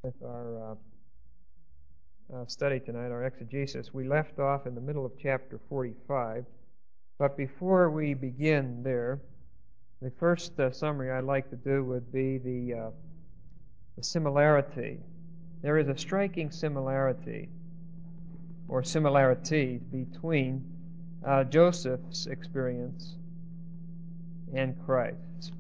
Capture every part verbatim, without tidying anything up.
With our uh, uh, study tonight, our exegesis, we left off in the middle of chapter forty-five. But before we begin there, the first uh, summary I'd like to do would be the, uh, the similarity. There is a striking similarity or similarities between uh, Joseph's experience and Christ's.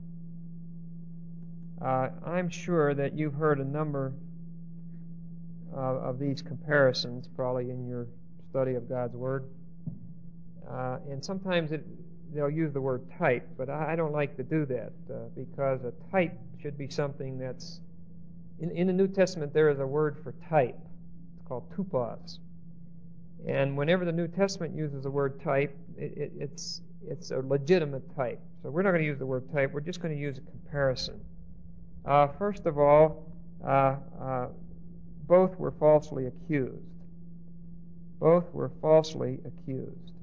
Uh, I'm sure that you've heard a number Uh, of these comparisons, probably in your study of God's Word. Uh, and sometimes it, they'll use the word type, but I, I don't like to do that uh, because a type should be something that's... In, in the New Testament, there is a word for type. It's called tupos. And whenever the New Testament uses the word type, it, it, it's, it's a legitimate type. So we're not going to use the word type. We're just going to use a comparison. Uh, first of all, uh, uh, both were falsely accused. Both were falsely accused.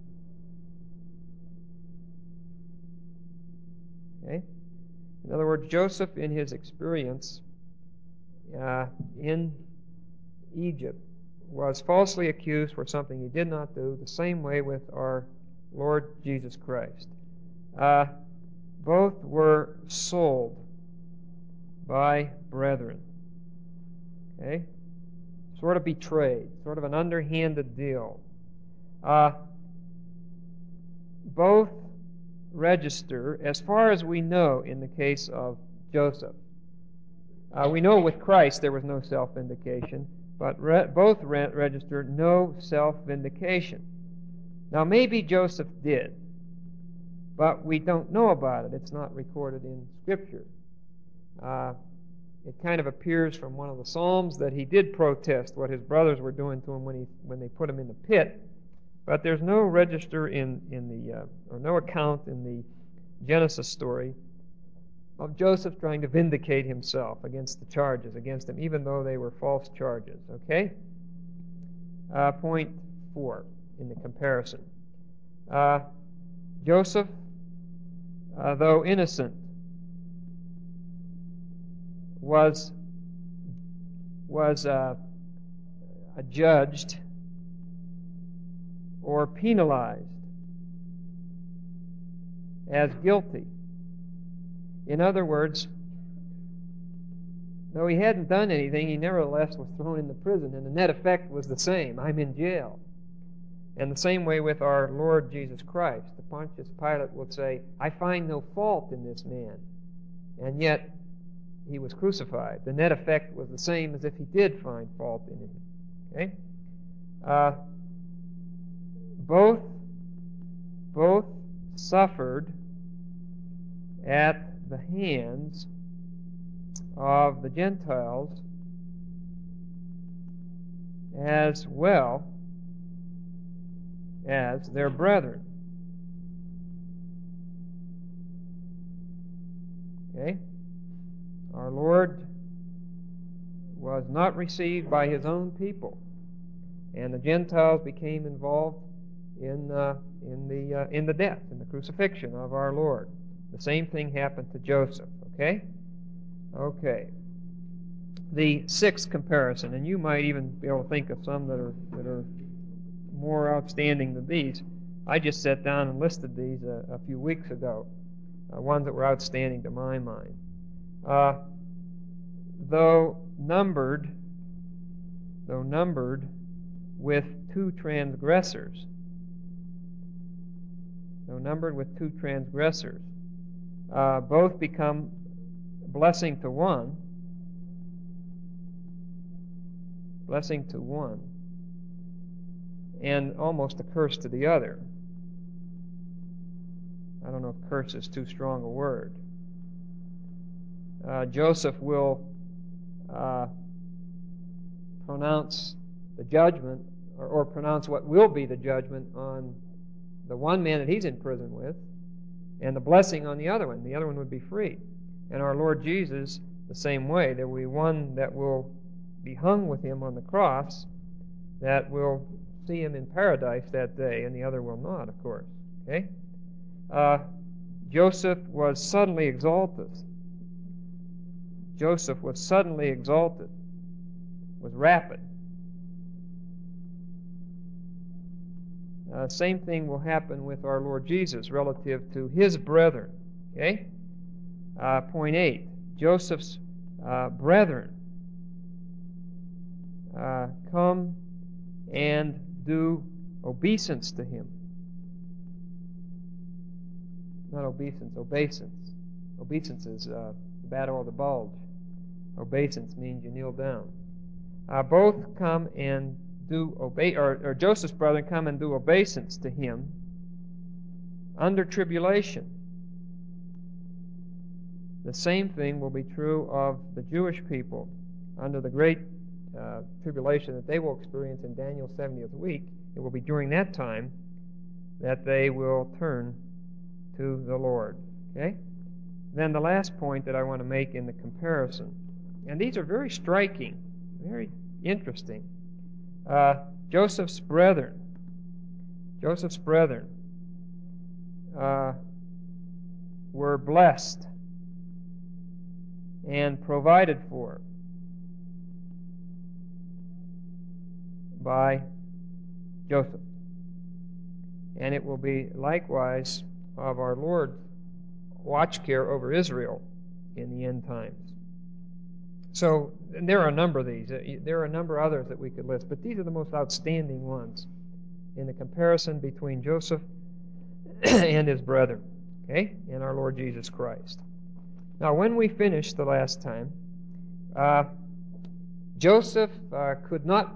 Okay? In other words, Joseph, in his experience uh, in Egypt, was falsely accused for something he did not do, the same way with our Lord Jesus Christ. Uh, both were sold by brethren. Okay? Sort of betrayed, sort of an underhanded deal. Uh, both register, as far as we know in the case of Joseph. Uh, we know with Christ there was no self-vindication, but re- both re- register no self-vindication. Now maybe Joseph did, but we don't know about it. It's not recorded in Scripture. Uh, It kind of appears from one of the Psalms that he did protest what his brothers were doing to him when he when they put him in the pit. But there's no register in in the uh, or no account in the Genesis story of Joseph trying to vindicate himself against the charges against him, even though they were false charges. Okay. Uh, point four in the comparison. Uh, Joseph, uh, though innocent, was was uh, judged or penalized as guilty. In other words, though he hadn't done anything, he nevertheless was thrown into prison, and the net effect was the same. I'm in jail. And the same way with our Lord Jesus Christ. The Pontius Pilate would say, I find no fault in this man. And yet, he was crucified. The net effect was the same as if he did find fault in him. Okay? Uh, both, both suffered at the hands of the Gentiles as well as their brethren. Okay? Our Lord was not received by His own people, and the Gentiles became involved in uh, in the uh, in the death, in the crucifixion of our Lord. The same thing happened to Joseph. Okay, okay. The sixth comparison, and you might even be able to think of some that are that are more outstanding than these. I just sat down and listed these a, a few weeks ago, uh, ones that were outstanding to my mind. Uh, though numbered, though numbered with two transgressors, though numbered with two transgressors, uh, both become blessing to one, blessing to one, and almost a curse to the other. I don't know if curse is too strong a word. Uh, Joseph will uh, pronounce the judgment, or, or pronounce what will be the judgment on the one man that he's in prison with, and the blessing on the other one. The other one would be free. And our Lord Jesus, the same way. There will be one that will be hung with him on the cross that will see him in paradise that day, and the other will not, of course. Okay? Uh, Joseph was suddenly exalted. Joseph was suddenly exalted. was rapid. Uh, same thing will happen with our Lord Jesus relative to his brethren. Okay? Uh, point eight, Joseph's uh, brethren uh, come and do obeisance to him. Not obeisance, obeisance. Obeisance is uh, the battle of the bulge. Obeisance means you kneel down. Uh, both come and do obey, or, or Joseph's brethren come and do obeisance to him under tribulation. The same thing will be true of the Jewish people under the great uh, tribulation that they will experience in Daniel's seventieth week. It will be during that time that they will turn to the Lord. Okay? Then the last point that I want to make in the comparison, and these are very striking, very interesting. Uh, Joseph's brethren, Joseph's brethren uh, were blessed and provided for by Joseph. And it will be likewise of our Lord's watch care over Israel in the end times. So and there are a number of these. There are a number of others that we could list, but these are the most outstanding ones in the comparison between Joseph and his brethren, okay, and our Lord Jesus Christ. Now, when we finished the last time, uh, Joseph uh, could not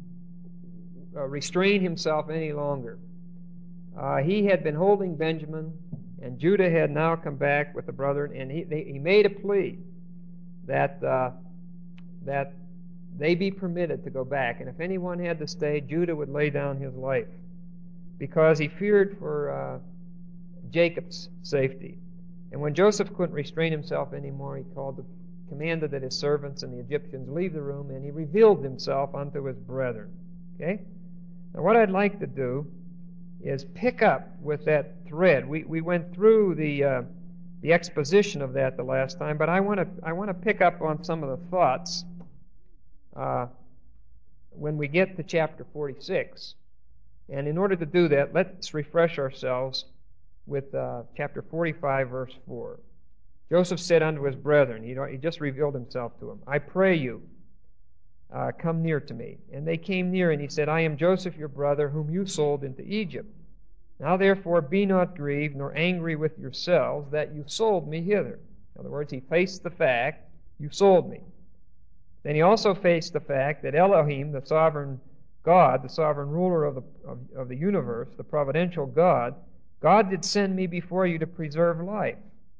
uh, restrain himself any longer. Uh, he had been holding Benjamin, and Judah had now come back with the brethren, and he, they, he made a plea that uh, that they be permitted to go back. And if anyone had to stay, Judah would lay down his life because he feared for uh, Jacob's safety. And when Joseph couldn't restrain himself anymore, he called, the, commanded that his servants and the Egyptians leave the room, and he revealed himself unto his brethren. Okay? Now what I'd like to do is pick up with that thread. We we went through the uh, the exposition of that the last time, but I want to I want to pick up on some of the thoughts uh, when we get to chapter forty-six. And in order to do that, let's refresh ourselves with uh, chapter forty-five, verse four. Joseph said unto his brethren, he, he just revealed himself to them, I pray you, uh, come near to me. And they came near, and he said, I am Joseph your brother, whom you sold into Egypt. Now therefore be not grieved, nor angry with yourselves, that you sold me hither. In other words, he faced the fact, you sold me. Then he also faced the fact that Elohim, the sovereign God, the sovereign ruler of the, of, of the universe, the providential God, God did send me before you to preserve life.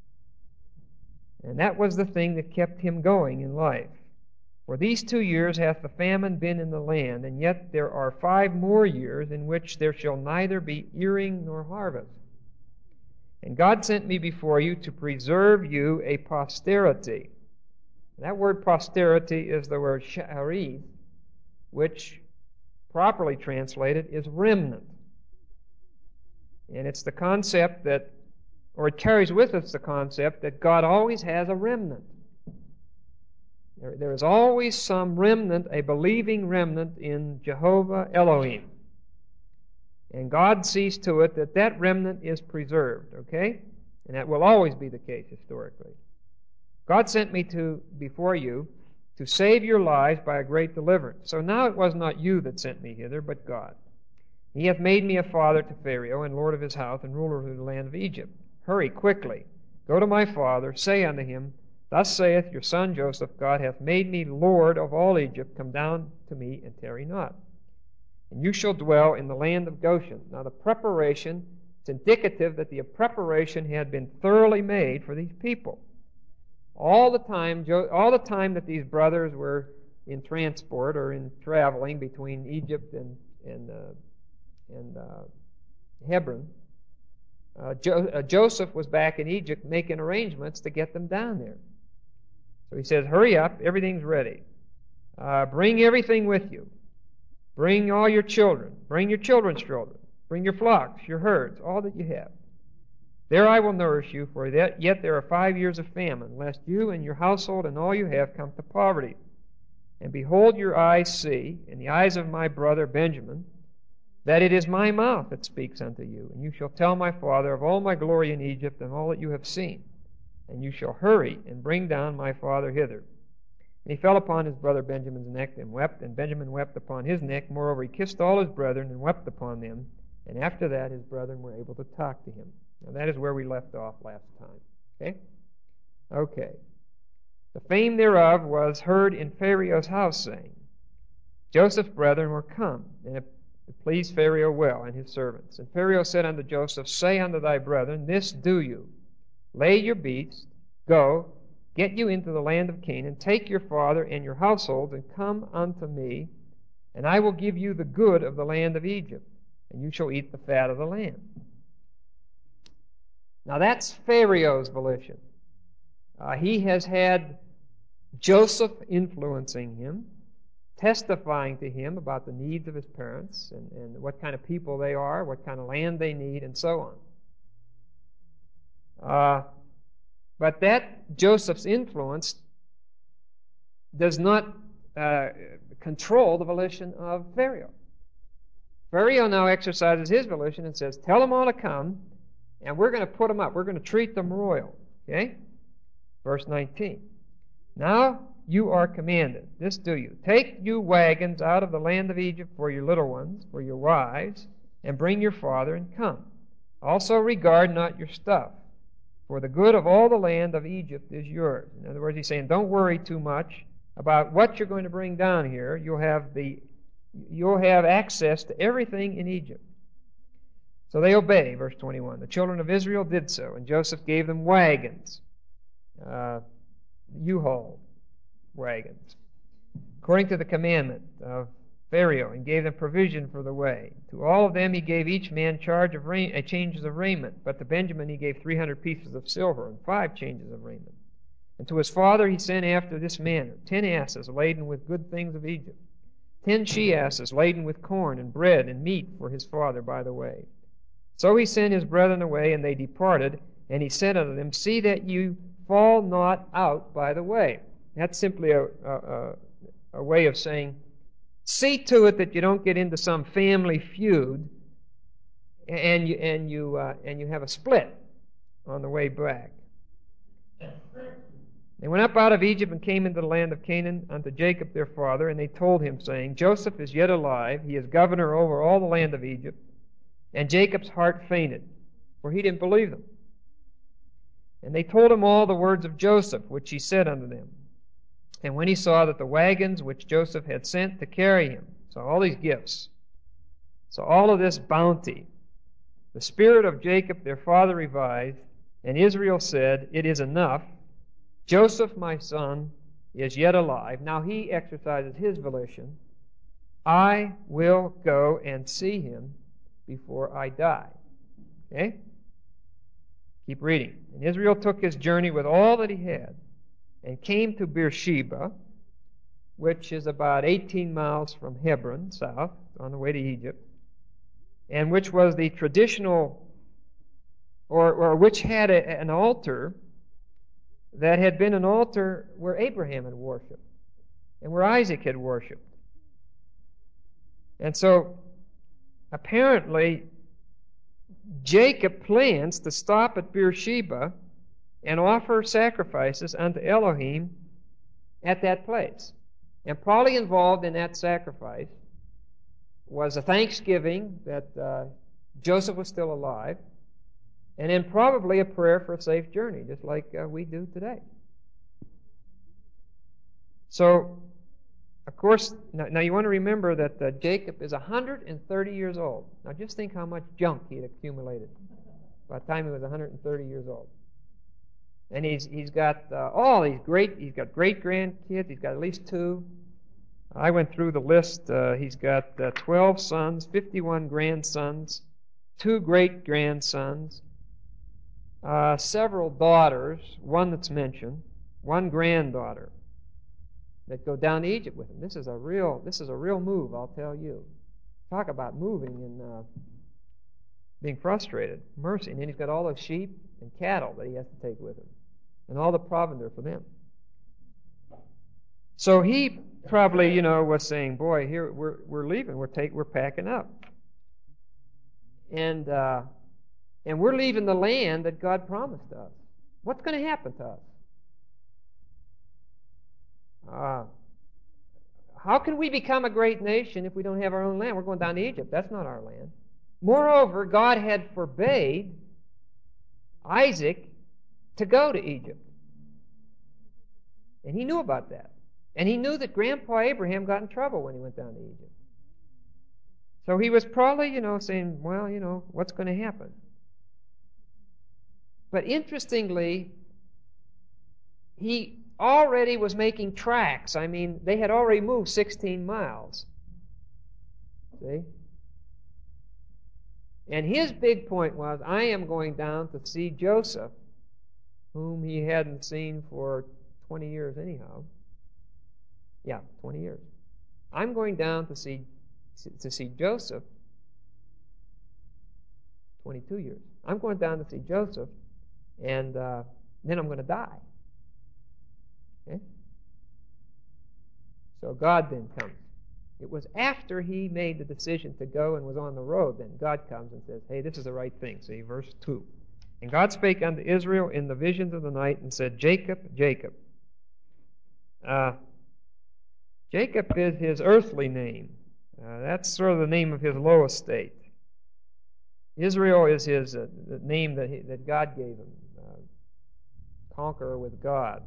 And that was the thing that kept him going in life. For these two years hath the famine been in the land, and yet there are five more years in which there shall neither be earing nor harvest. And God sent me before you to preserve you a posterity. That word posterity is the word sha'arith, which properly translated is remnant. And it's the concept that, or it carries with us the concept that God always has a remnant. There, there is always some remnant, a believing remnant in Jehovah Elohim. And God sees to it that that remnant is preserved, okay? And that will always be the case historically. God sent me to before you to save your lives by a great deliverance. So now it was not you that sent me hither, but God. He hath made me a father to Pharaoh, and lord of his house, and ruler of the land of Egypt. Hurry quickly, go to my father, say unto him, Thus saith your son Joseph, God hath made me Lord of all Egypt. Come down to me, and tarry not. And you shall dwell in the land of Goshen. Now the preparation, it's indicative that the preparation had been thoroughly made for these people. All the time, all the time that these brothers were in transport or in traveling between Egypt and and uh, and uh, Hebron, uh, jo- uh, Joseph was back in Egypt making arrangements to get them down there. So he says, "Hurry up! Everything's ready. Uh, bring everything with you. Bring all your children. Bring your children's children. Bring your flocks, your herds, all that you have. There I will nourish you, for that yet there are five years of famine, lest you and your household and all you have come to poverty. And behold, your eyes see, and the eyes of my brother Benjamin, that it is my mouth that speaks unto you. And you shall tell my father of all my glory in Egypt, and all that you have seen. And you shall hurry and bring down my father hither. And he fell upon his brother Benjamin's neck and wept, and Benjamin wept upon his neck. Moreover, he kissed all his brethren and wept upon them. And after that, his brethren were able to talk to him. Now, that is where we left off last time. Okay? Okay. The fame thereof was heard in Pharaoh's house, saying, Joseph's brethren were come, and it pleased Pharaoh well and his servants. And Pharaoh said unto Joseph, Say unto thy brethren, This do you. Lay your beasts, go, get you into the land of Canaan, take your father and your household, and come unto me, and I will give you the good of the land of Egypt, and you shall eat the fat of the land. Now that's Pharaoh's volition. Uh, he has had Joseph influencing him, testifying to him about the needs of his parents and, and what kind of people they are, what kind of land they need, and so on. Uh, but that Joseph's influence does not uh, control the volition of Pharaoh. Pharaoh now exercises his volition and says, Tell them all to come, and we're going to put them up. We're going to treat them royal. Okay? Verse nineteen. Now you are commanded, this do you, take you wagons out of the land of Egypt for your little ones, for your wives, and bring your father and come. Also regard not your stuff, for the good of all the land of Egypt is yours. In other words, he's saying, don't worry too much about what you're going to bring down here. You'll have the you'll have access to everything in Egypt. So they obey, verse twenty-one. The children of Israel did so, and Joseph gave them wagons, uh, U-Haul wagons, according to the commandment of Pharaoh, and gave them provision for the way. To all of them he gave each man charge of ra- uh, changes of raiment, but to Benjamin he gave three hundred pieces of silver and five changes of raiment. And to his father he sent after this manner, ten asses laden with good things of Egypt, ten she-asses laden with corn and bread and meat for his father by the way. So he sent his brethren away, and they departed, and he said unto them, See that you fall not out by the way. That's simply a, a, a way of saying, see to it that you don't get into some family feud and you, and you, uh, and you have a split on the way back. They went up out of Egypt and came into the land of Canaan unto Jacob their father, and they told him, saying, Joseph is yet alive, he is governor over all the land of Egypt. And Jacob's heart fainted, for he didn't believe them. And they told him all the words of Joseph, which he said unto them. And when he saw that the wagons which Joseph had sent to carry him, so all these gifts, so all of this bounty, the spirit of Jacob their father revived, and Israel said, It is enough. Joseph my son is yet alive. Now he exercises his volition. I will go and see him before I die. Okay? Keep reading. And Israel took his journey with all that he had, and came to Beersheba, which is about eighteen miles from Hebron, south, on the way to Egypt, and which was the traditional, or, or which had a, an altar that had been an altar where Abraham had worshipped, and where Isaac had worshipped. And so, apparently, Jacob plans to stop at Beersheba and offer sacrifices unto Elohim at that place. And probably involved in that sacrifice was a thanksgiving that uh, Joseph was still alive, and then probably a prayer for a safe journey, just like uh, we do today. So, of course, now, now you want to remember that uh, Jacob is one hundred thirty years old. Now just think how much junk he had accumulated by the time he was one hundred thirty years old. And he's he's got uh, all these great, he's got great grandkids, he's got at least two. I went through the list. Uh, he's got uh, twelve sons, fifty-one grandsons, two great grandsons, uh, several daughters, one that's mentioned, one granddaughter that go down to Egypt with him. This is a real, this is a real move, I'll tell you. Talk about moving and uh, being frustrated. Mercy. And then he's got all those sheep and cattle that he has to take with him, and all the provender for them. So he probably, you know, was saying, boy, here we're we're leaving, we're take we're packing up. And uh, and we're leaving the land that God promised us. What's going to happen to us? Uh, how can we become a great nation if we don't have our own land? We're going down to Egypt. That's not our land. Moreover, God had forbade Isaac to go to Egypt. And he knew about that. And he knew that Grandpa Abraham got in trouble when he went down to Egypt. So he was probably, you know, saying, well, you know, what's going to happen? But interestingly, he already was making tracks. I mean, they had already moved sixteen miles. See? And his big point was, I am going down to see Joseph, whom he hadn't seen for twenty years anyhow. Yeah, twenty years. I'm going down to see to see Joseph. twenty-two years. I'm going down to see Joseph, and uh, then I'm going to die. Okay? So God then comes. It was after he made the decision to go and was on the road, then God comes and says, hey, this is the right thing. See, verse two. And God spake unto Israel in the visions of the night and said, Jacob, Jacob. Uh, Jacob is his earthly name. Uh, that's sort of the name of his low estate. Israel is his uh, the name that, he, that God gave him. Uh, conqueror with God.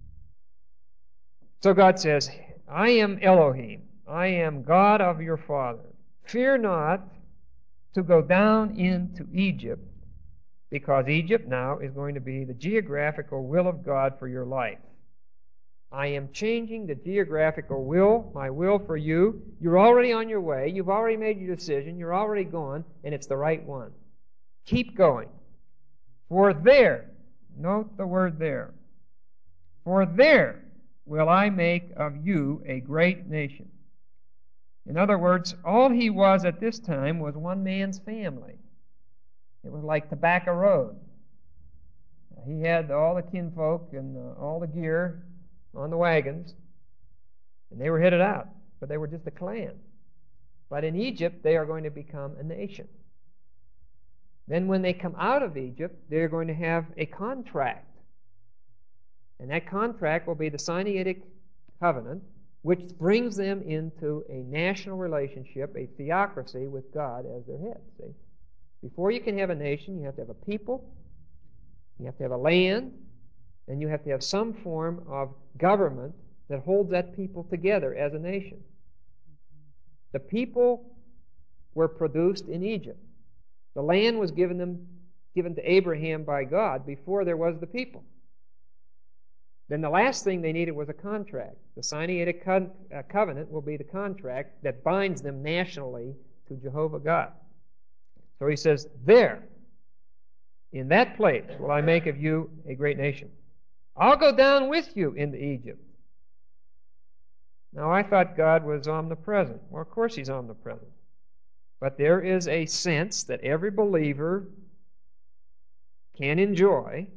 So God says, I am Elohim. I am God of your father. Fear not to go down into Egypt, because Egypt now is going to be the geographical will of God for your life. I am changing the geographical will, my will for you. You're already on your way. You've already made your decision. You're already gone, and it's the right one. Keep going. For there, note the word there, for there will I make of you a great nation. In other words, all he was at this time was one man's family. It was like Tobacco Road. He had all the kinfolk and uh, all the gear on the wagons, and they were headed out, but they were just a clan. But in Egypt, they are going to become a nation. Then when they come out of Egypt, they're going to have a contract. And that contract will be the Sinaitic covenant, which brings them into a national relationship, a theocracy with God as their head. See? Before you can have a nation, you have to have a people, you have to have a land, and you have to have some form of government that holds that people together as a nation. The people were produced in Egypt. The land was given them, given to Abraham by God before there was the people. Then the last thing they needed was a contract. The Sinaitic co- uh, covenant will be the contract that binds them nationally to Jehovah God. So he says, there, in that place will I make of you a great nation. I'll go down with you into Egypt. Now, I thought God was omnipresent. Well, of course he's omnipresent. But there is a sense that every believer can enjoy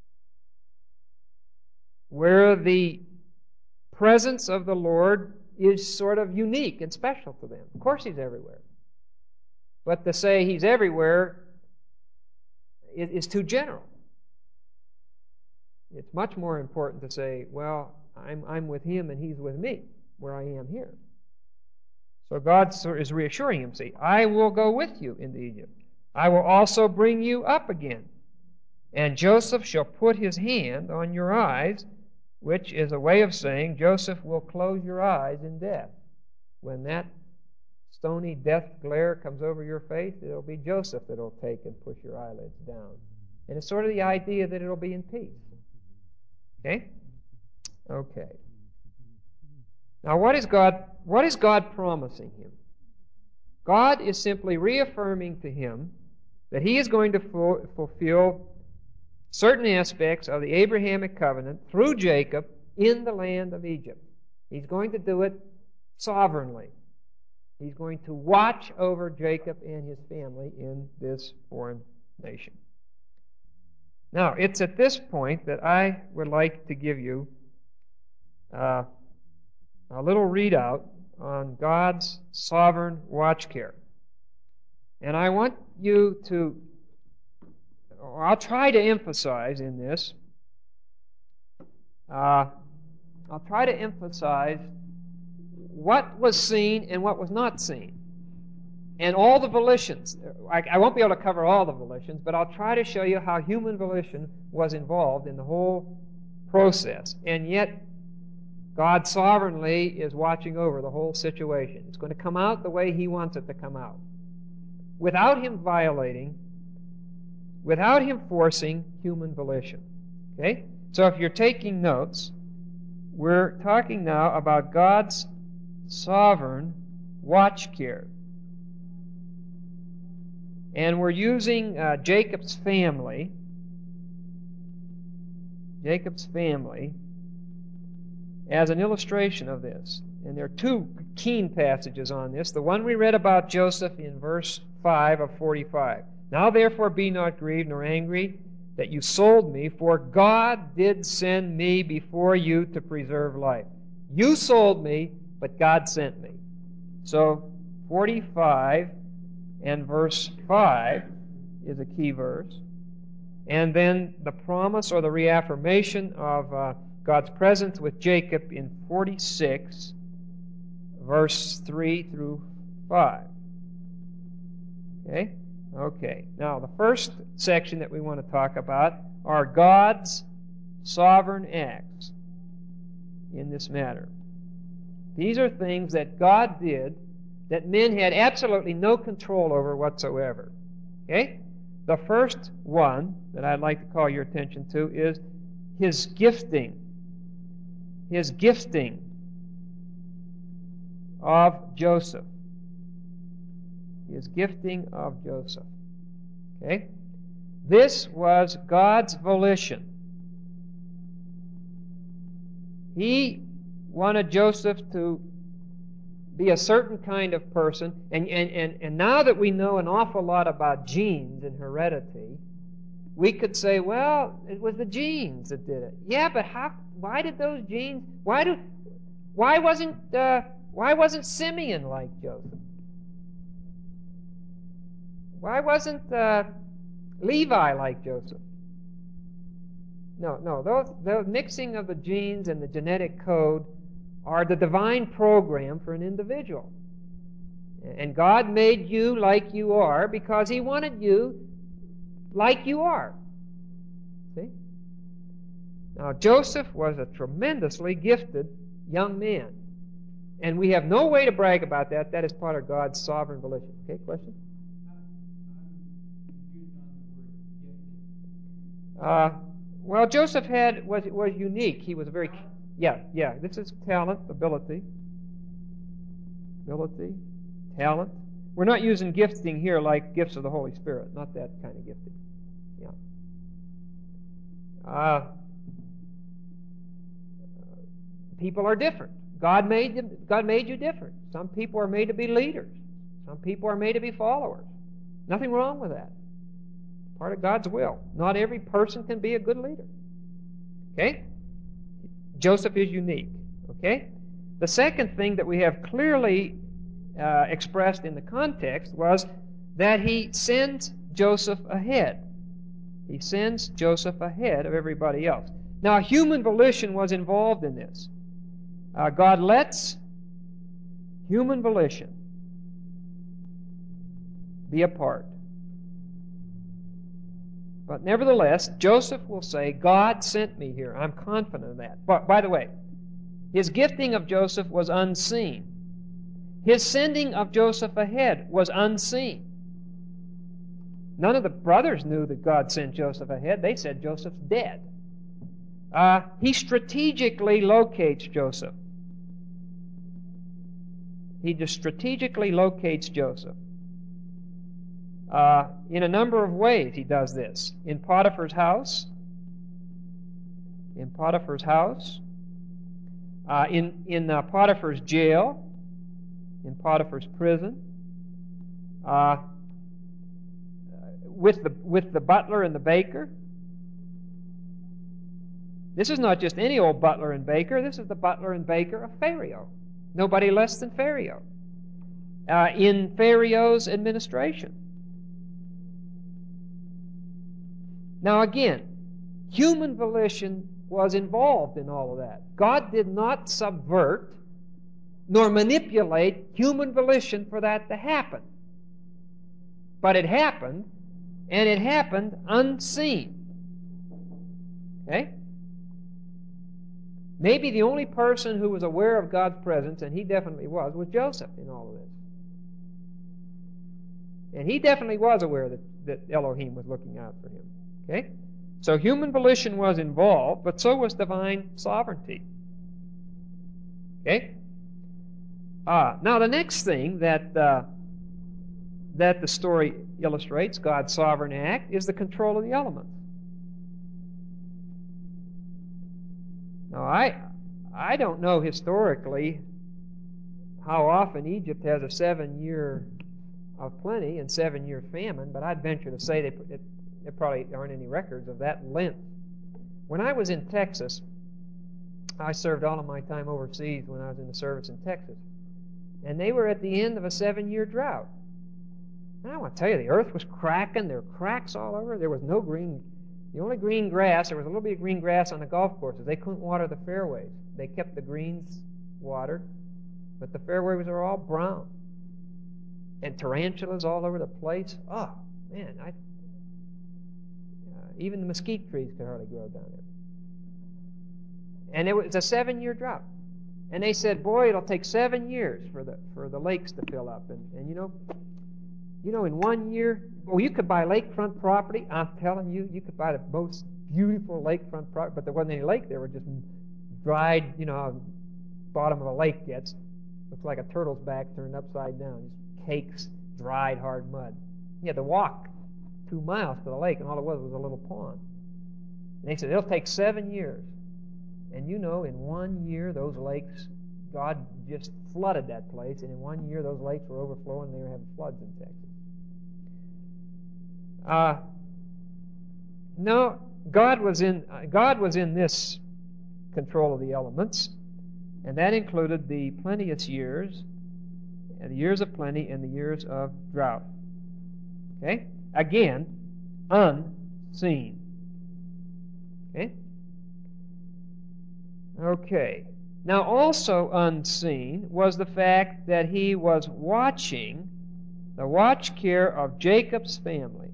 where the presence of the Lord is sort of unique and special to them. Of course he's everywhere. But to say he's everywhere is, is too general. It's much more important to say, well, I'm, I'm with him and he's with me, where I am here. So God is reassuring him, see, I will go with you into Egypt. I will also bring you up again. And Joseph shall put his hand on your eyes, which is a way of saying Joseph will close your eyes in death. When that stony death glare comes over your face, it'll be Joseph that will take and push your eyelids down. And it's sort of the idea that it'll be in peace. Okay? Okay. Now, what is God, what is God promising him? God is simply reaffirming to him that he is going to fu- fulfill certain aspects of the Abrahamic covenant through Jacob in the land of Egypt. He's going to do it sovereignly. He's going to watch over Jacob and his family in this foreign nation. Now, it's at this point that I would like to give you uh, a little readout on God's sovereign watch care. And I want you to, I'll try to emphasize in this, uh, I'll try to emphasize what was seen and what was not seen. And all the volitions. I, I won't be able to cover all the volitions, but I'll try to show you how human volition was involved in the whole process. And yet, God sovereignly is watching over the whole situation. It's going to come out the way He wants it to come out. Without Him violating, without Him forcing human volition. Okay? So if you're taking notes, we're talking now about God's sovereign watch care. And we're using uh, Jacob's family, Jacob's family, as an illustration of this. And there are two keen passages on this. The one we read about Joseph in verse five of forty-five. Now therefore be not grieved nor angry that you sold me, for God did send me before you to preserve life. You sold me, but God sent me. So forty-five and verse five is a key verse. And then the promise or the reaffirmation of uh, God's presence with Jacob in forty-six, verse three through five. Okay? Okay. Now, the first section that we want to talk about are God's sovereign acts in this matter. These are things that God did that men had absolutely no control over whatsoever. Okay? The first one that I'd like to call your attention to is His gifting. His gifting of Joseph. His gifting of Joseph. Okay? This was God's volition. He wanted Joseph to be a certain kind of person. And, and, and, and now that we know an awful lot about genes and heredity, we could say, well, it was the genes that did it. Yeah, but how? Why did those genes? Why do? Why wasn't? Uh, why wasn't Simeon like Joseph? Why wasn't uh, Levi like Joseph? No, no. Those, the mixing of the genes and the genetic code are the divine program for an individual. And God made you like you are because He wanted you like you are. See? Now, Joseph was a tremendously gifted young man. And we have no way to brag about that. That is part of God's sovereign volition. Okay, question? Uh, well, Joseph had was was unique. He was very, yeah, yeah. This is talent, ability, ability, talent. We're not using gifting here like gifts of the Holy Spirit. Not that kind of gifting. Yeah. Uh, people are different. God made them, God made you different. Some people are made to be leaders. Some people are made to be followers. Nothing wrong with that. Part of God's will. Not every person can be a good leader. Okay? Joseph is unique. Okay? The second thing that we have clearly uh, expressed in the context was that he sends Joseph ahead. He sends Joseph ahead of everybody else. Now, human volition was involved in this. Uh, God lets human volition be a part. But nevertheless, Joseph will say, God sent me here. I'm confident of that. But by the way, his gifting of Joseph was unseen. His sending of Joseph ahead was unseen. None of the brothers knew that God sent Joseph ahead. They said Joseph's dead. Uh, he strategically locates Joseph. He just strategically locates Joseph. Uh, in a number of ways he does this. In Potiphar's house, in Potiphar's house, uh, in, in uh, Potiphar's jail, in Potiphar's prison, uh, with the, with the butler and the baker. This is not just any old butler and baker. This is the butler and baker of Pharaoh. Nobody less than Pharaoh. Uh, in Pharaoh's administration. Now again, human volition was involved in all of that. God did not subvert nor manipulate human volition for that to happen. But it happened, and it happened unseen. Okay? Maybe the only person who was aware of God's presence, and he definitely was, was Joseph in all of this. And he definitely was aware that, that Elohim was looking out for him. Okay? So human volition was involved, but so was divine sovereignty. Okay? Ah, now the next thing that uh, that the story illustrates, God's sovereign act, is the control of the elements. Now I I don't know historically how often Egypt has a seven-year of plenty and seven-year famine, but I'd venture to say they, it, there probably aren't any records of that length. When I was in Texas, I served all of my time overseas when I was in the service in Texas, and they were at the end of a seven-year drought. And I want to tell you, the earth was cracking. There were cracks all over. There was no green, the only green grass, there was a little bit of green grass on the golf courses. They couldn't water the fairways. They kept the greens watered, but the fairways were all brown. And tarantulas all over the place. Oh, man, I, uh, even the mesquite trees could hardly grow down there. And it was a seven-year drought. And they said, boy, it'll take seven years for the for the lakes to fill up. And, and you know, you know, in one year, well, you could buy lakefront property. I'm telling you, you could buy the most beautiful lakefront property, but there wasn't any lake there. It was just dried, you know, bottom of a lake gets. Looks like a turtle's back turned upside down. Just cakes, dried, hard mud. You had to walk two miles to the lake, and all it was was a little pond. And they said, it'll take seven years. And you know, in one year, those lakes, God just flooded that place, and in one year, those lakes were overflowing, and they were having floods in Texas. Uh, no, God was in uh, God was in this control of the elements, and that included the plenteous years, and the years of plenty, and the years of drought. Okay? Again, unseen. Okay? Okay. Now, also unseen was the fact that he was watching the watch care of Jacob's family.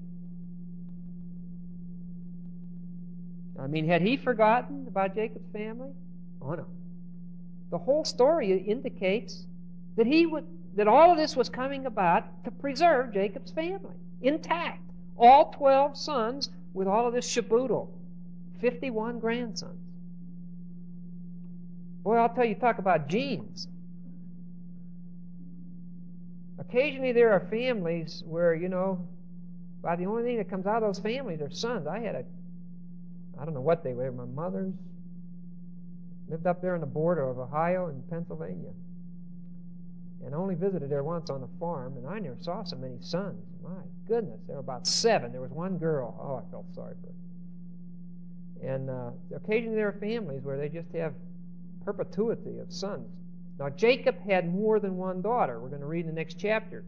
I mean, had he forgotten about Jacob's family? Oh, no. The whole story indicates that he would, that all of this was coming about to preserve Jacob's family intact. All twelve sons with all of this shaboodle. fifty-one grandsons. Boy, I'll tell you, talk about genes. Occasionally there are families where, you know, by the only thing that comes out of those families are sons. I had a, I don't know what they were, my mother's, lived up there on the border of Ohio and Pennsylvania. And only visited there once on the farm, and I never saw so many sons. My goodness, there were about seven. There was one girl. Oh, I felt sorry for her. And uh, occasionally there are families where they just have perpetuity of sons. Now, Jacob had more than one daughter. We're going to read in the next chapter.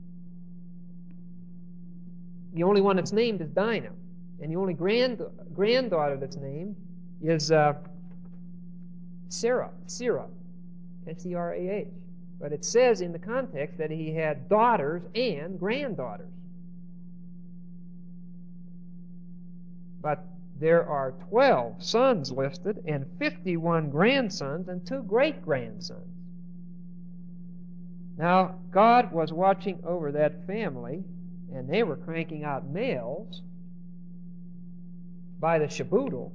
The only one that's named is Dinah. And the only grand, granddaughter that's named is uh, Sarah. Sarah. S E R A H. But it says in the context that he had daughters and granddaughters. But there are twelve sons listed, and fifty-one grandsons, and two great-grandsons. Now, God was watching over that family, and they were cranking out males by the shaboodle,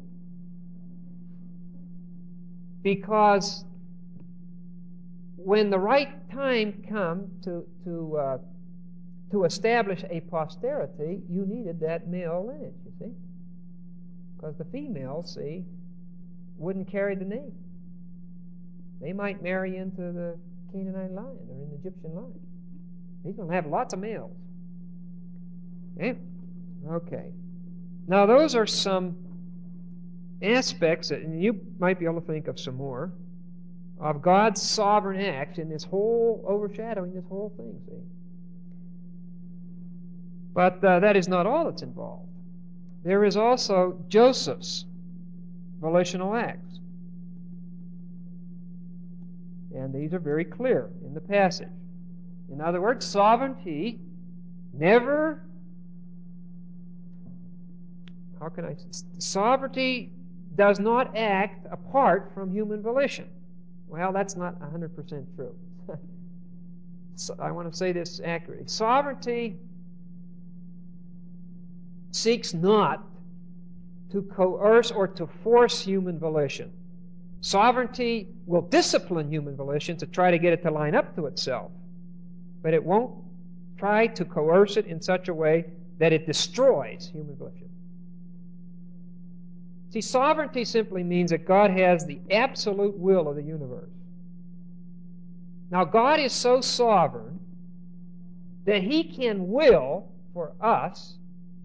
because when the right time come to to uh, to establish a posterity, you needed that male lineage, you see. Because the females, see, wouldn't carry the name. They might marry into the Canaanite line or in the Egyptian line. He's going to have lots of males. Okay? Okay. Now, those are some aspects, that, and you might be able to think of some more, of God's sovereign acts in this whole, overshadowing this whole thing, see? But uh, that is not all that's involved. There is also Joseph's volitional acts. And these are very clear in the passage. In other words, sovereignty never, how can I say, sovereignty does not act apart from human volition. Well, that's not one hundred percent true. So I want to say this accurately. Sovereignty seeks not to coerce or to force human volition. Sovereignty will discipline human volition to try to get it to line up to itself, but it won't try to coerce it in such a way that it destroys human volition. See, sovereignty simply means that God has the absolute will of the universe. Now, God is so sovereign that He can will for us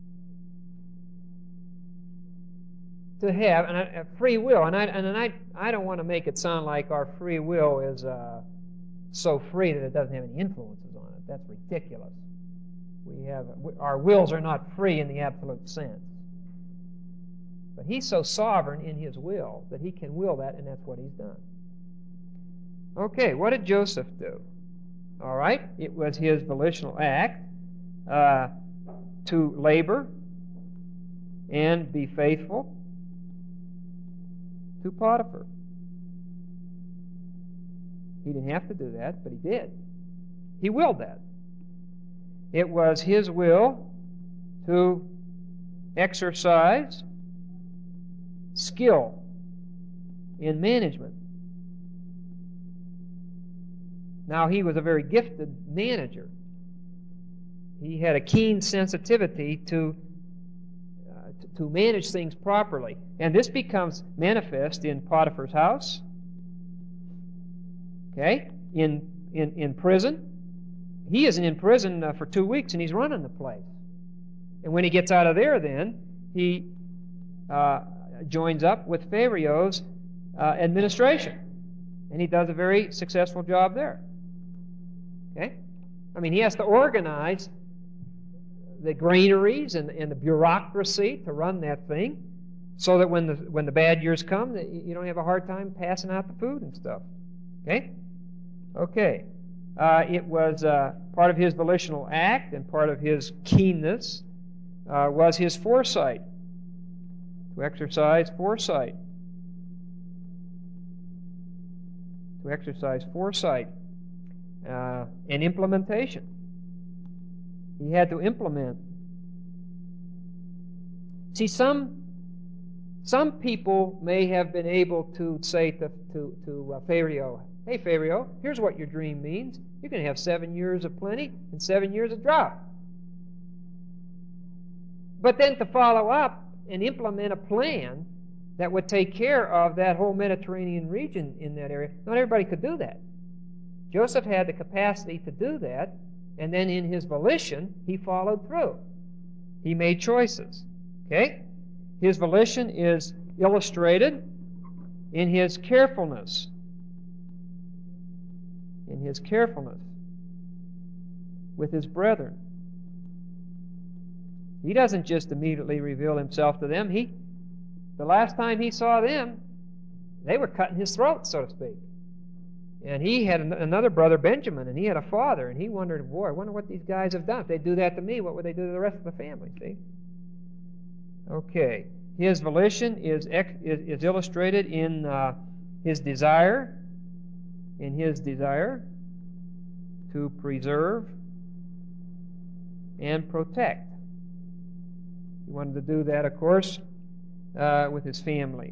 to have a free will. And I, and I, I don't want to make it sound like our free will is uh, so free that it doesn't have any influences on it. That's ridiculous. We have, our wills are not free in the absolute sense. But He's so sovereign in His will that He can will that, and that's what He's done. Okay, what did Joseph do? All right, it was his volitional act uh, to labor and be faithful to Potiphar. He didn't have to do that, but he did. He willed that. It was his will to exercise skill in management. Now, he was a very gifted manager. He had a keen sensitivity to, uh, to, to manage things properly. And this becomes manifest in Potiphar's house, okay, in, in, in prison. He isn't in prison uh, for two weeks, and he's running the place. And when he gets out of there, then, he uh, joins up with Pharaoh's uh, administration. And he does a very successful job there. Okay? I mean, he has to organize the granaries and, and the bureaucracy to run that thing so that when the, when the bad years come, that you don't have a hard time passing out the food and stuff. Okay? Okay. Uh, it was uh, part of his volitional act, and part of his keenness uh, was his foresight. To exercise foresight. To exercise foresight uh, and implementation. He had to implement. See, some some people may have been able to say to to, to uh, Pharaoh, "Hey, Pharaoh, here's what your dream means. You're going to have seven years of plenty and seven years of drought." But then to follow up and implement a plan that would take care of that whole Mediterranean region in that area, not everybody could do that. Joseph had the capacity to do that, and then in his volition, he followed through. He made choices. Okay? His volition is illustrated in his carefulness. In his carefulness with his brethren. He doesn't just immediately reveal himself to them. He, the last time he saw them, they were cutting his throat, so to speak. And he had an, another brother, Benjamin, and he had a father, and he wondered, boy, I wonder what these guys have done. If they do that to me, what would they do to the rest of the family, see? Okay. His volition is, is, is illustrated in uh, his desire, in his desire to preserve and protect. He wanted to do that, of course, uh, with his family.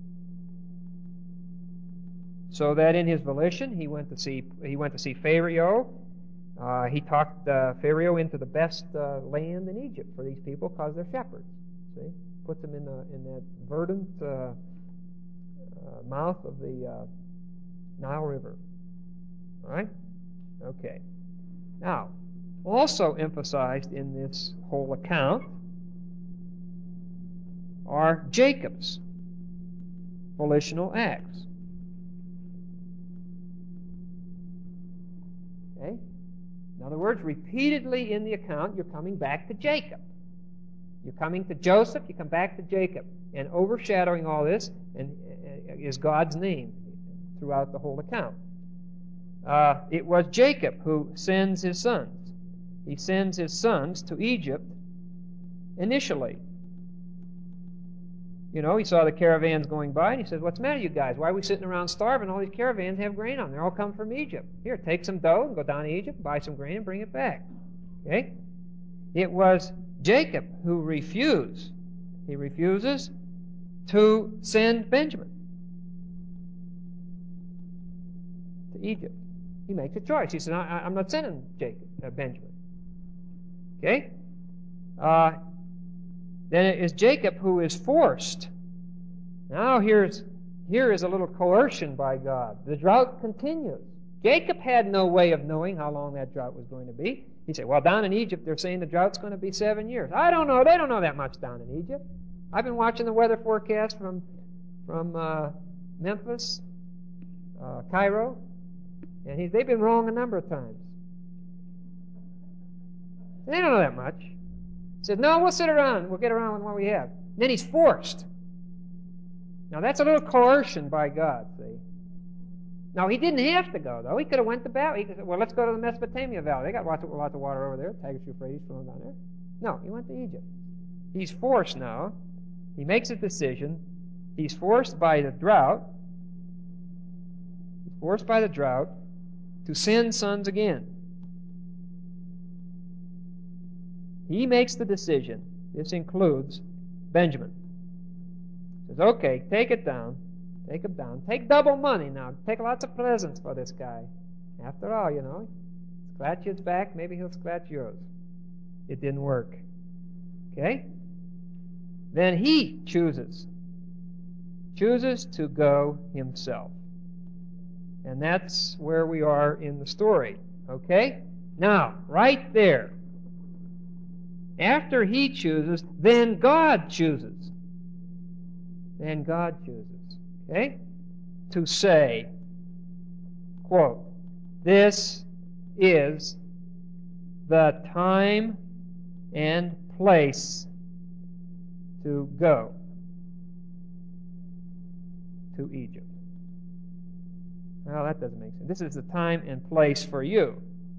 So that in his volition, he went to see he went to see Pharaoh. Uh, he talked uh, Pharaoh into the best uh, land in Egypt for these people because they're shepherds. See, puts them in the in that verdant uh, uh, mouth of the uh, Nile River. All right. Okay. Now, also emphasized in this whole account are Jacob's volitional acts. Okay? In other words, repeatedly in the account, you're coming back to Jacob. You're coming to Joseph, you come back to Jacob. And overshadowing all this and, uh, is God's name throughout the whole account. Uh, it was Jacob who sends his sons. He sends his sons to Egypt initially. You know, he saw the caravans going by, and he says, "What's the matter, you guys? Why are we sitting around starving? All these caravans have grain on them. They're all come from Egypt. Here, take some dough and go down to Egypt, buy some grain, and bring it back." Okay? It was Jacob who refused. He refuses to send Benjamin to Egypt. He makes a choice. He says, I, I'm not sending Jacob, uh, Benjamin. Okay? Uh, then it is Jacob who is forced. Now here's, here is a little coercion by God. The drought continues. Jacob had no way of knowing how long that drought was going to be. He said, well, down in Egypt, they're saying the drought's going to be seven years. I don't know. They don't know that much down in Egypt. I've been watching the weather forecast from, from uh, Memphis, uh, Cairo, and he, they've been wrong a number of times. They don't know that much. He said, no, we'll sit around. We'll get around with what we have. And then he's forced. Now, that's a little coercion by God, see. Now, he didn't have to go, though. He could have went to Babylon. He could have said, well, let's go to the Mesopotamia Valley. They got lots of, lots of water over there. Tigris, Euphrates flowing down there. No, he went to Egypt. He's forced now. He makes a decision. He's forced by the drought. He's forced by the drought to send sons again. He makes the decision. This includes Benjamin. He says, okay, take it down. Take him down. Take double money now. Take lots of presents for this guy. After all, you know, scratch his back, maybe he'll scratch yours. It didn't work. Okay? Then he chooses. Chooses to go himself. And that's where we are in the story. Okay? Now, right there. After he chooses, then God chooses. Then God chooses. Okay? To say, quote, this is the time and place to go to Egypt. Well, that doesn't make sense. This is the time and place for you.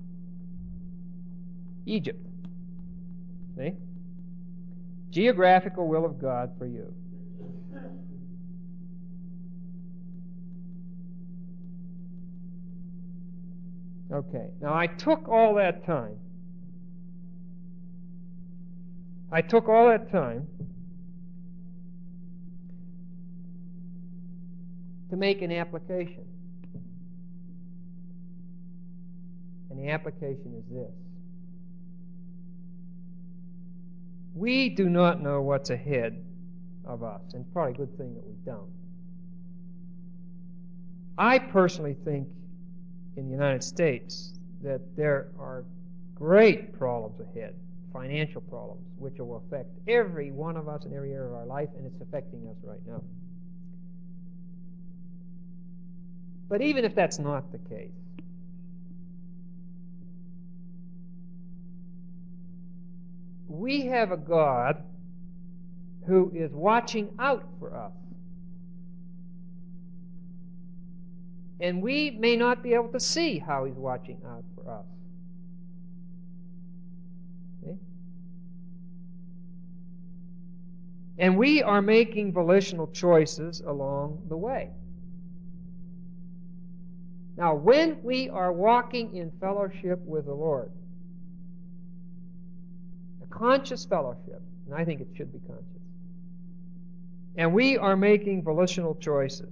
Egypt. See? Geographical will of God for you. Okay, now I took all that time. I took all that time to make an application. And the application is this. We do not know what's ahead of us, and it's probably a good thing that we don't. I personally think in the United States that there are great problems ahead, financial problems, which will affect every one of us in every area of our life, and it's affecting us right now. But even if that's not the case, we have a God who is watching out for us. And we may not be able to see how he's watching out for us. Okay? And we are making volitional choices along the way. Now, when we are walking in fellowship with the Lord, a conscious fellowship, and I think it should be conscious, and we are making volitional choices,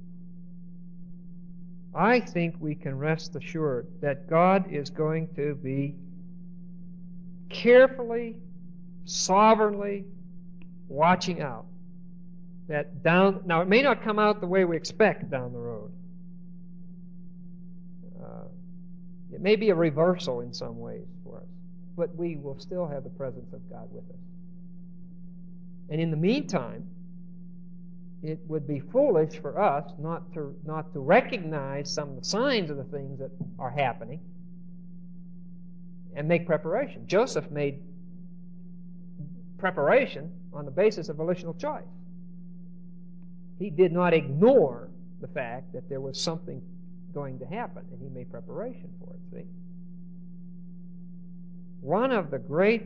I think we can rest assured that God is going to be carefully, sovereignly watching out. That down now it may not come out the way we expect down the road. Uh, it may be a reversal in some ways for us, but we will still have the presence of God with us. And in the meantime, it would be foolish for us not to not to recognize some of the signs of the things that are happening and make preparation. Joseph made preparation on the basis of volitional choice. He did not ignore the fact that there was something going to happen, and he made preparation for it, see? One of the great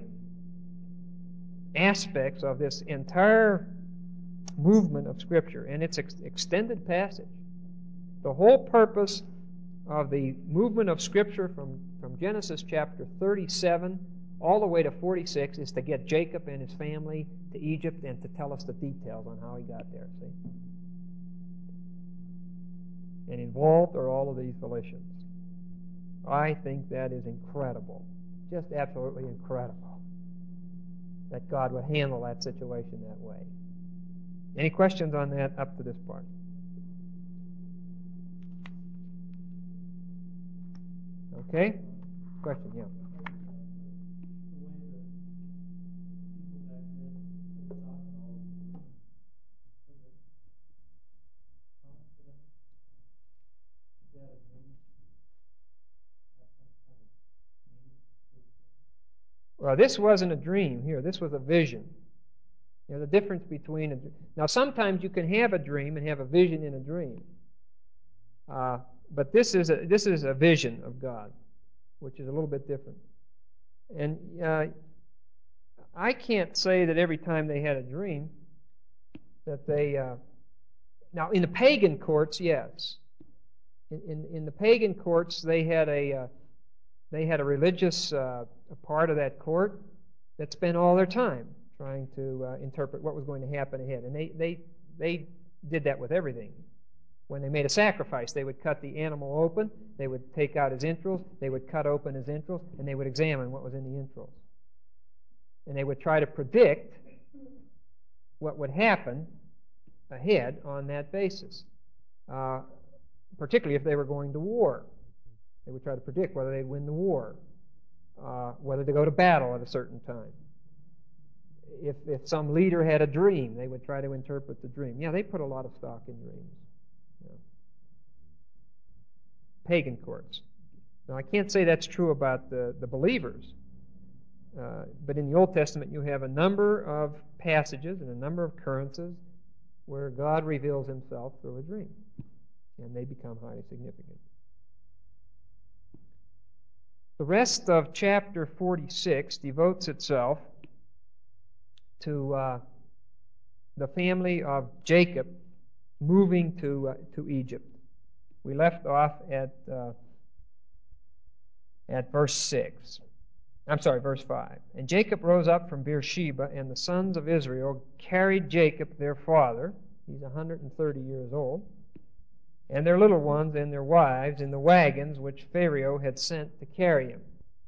aspects of this entire movement of Scripture, and its ex- extended passage, the whole purpose of the movement of Scripture from, from Genesis chapter thirty-seven all the way to forty-six is to get Jacob and his family to Egypt and to tell us the details on how he got there, see? And involved are all of these volitions. I think that is incredible. Just absolutely incredible that God would handle that situation that way. Any questions on that up to this part? Okay? Question, yeah. Well, this wasn't a dream here. This was a vision. You know, the difference between a, now sometimes you can have a dream and have a vision in a dream, uh, but this is a, this is a vision of God, which is a little bit different. And uh, I can't say that every time they had a dream that they uh, now in the pagan courts, yes, in in, in the pagan courts they had a uh, they had a religious uh, a part of that court that spent all their time trying to uh, interpret what was going to happen ahead. And they, they, they did that with everything. When they made a sacrifice, they would cut the animal open, they would take out his entrails, they would cut open his entrails, and they would examine what was in the entrails. And they would try to predict what would happen ahead on that basis, uh, particularly if they were going to war. They would try to predict whether they'd win the war, uh, whether to go to battle at a certain time. If, if some leader had a dream, they would try to interpret the dream. Yeah, they put a lot of stock in dreams. Yeah. Pagan courts. Now, I can't say that's true about the, the believers, uh, but in the Old Testament you have a number of passages and a number of occurrences where God reveals himself through a dream, and they become highly significant. The rest of chapter forty-six devotes itself to uh, the family of Jacob moving to uh, to Egypt. We left off at uh, at verse six. I'm sorry, verse five. And Jacob rose up from Beersheba, and the sons of Israel carried Jacob their father. He's one hundred thirty years old. And their little ones and their wives in the wagons which Pharaoh had sent to carry him.